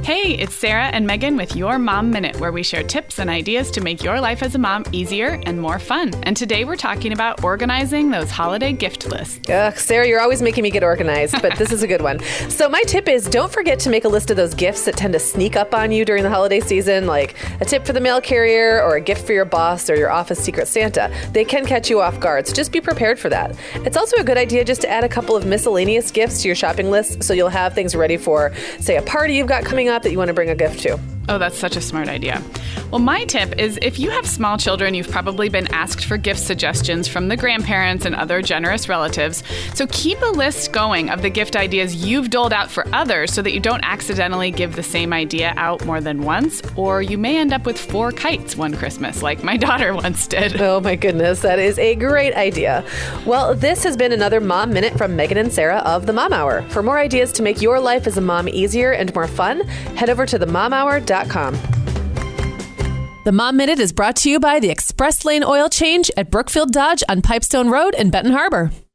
Hey, it's Sarah and Megan with Your Mom Minute, where we share tips and ideas to make your life as a mom easier and more fun. And today we're talking about organizing those holiday gift lists. Ugh, Sarah, you're always making me get organized, but this is a good one. So my tip is don't forget to make a list of those gifts that tend to sneak up on you during the holiday season, like a tip for the mail carrier or a gift for your boss or your office secret Santa. They can catch you off guard, so just be prepared for that. It's also a good idea just to add a couple of miscellaneous gifts to your shopping list so you'll have things ready for, say, a party you've got coming up that you want to bring a gift to. Oh, that's such a smart idea. Well, my tip is if you have small children, you've probably been asked for gift suggestions from the grandparents and other generous relatives. So keep a list going of the gift ideas you've doled out for others so that you don't accidentally give the same idea out more than once, or you may end up with 4 kites one Christmas, like my daughter once did. Oh my goodness, that is a great idea. Well, this has been another Mom Minute from Megan and Sarah of The Mom Hour. For more ideas to make your life as a mom easier and more fun, head over to themomhour.com. The Mom Minute is brought to you by the Express Lane Oil Change at Brookfield Dodge on Pipestone Road in Benton Harbor.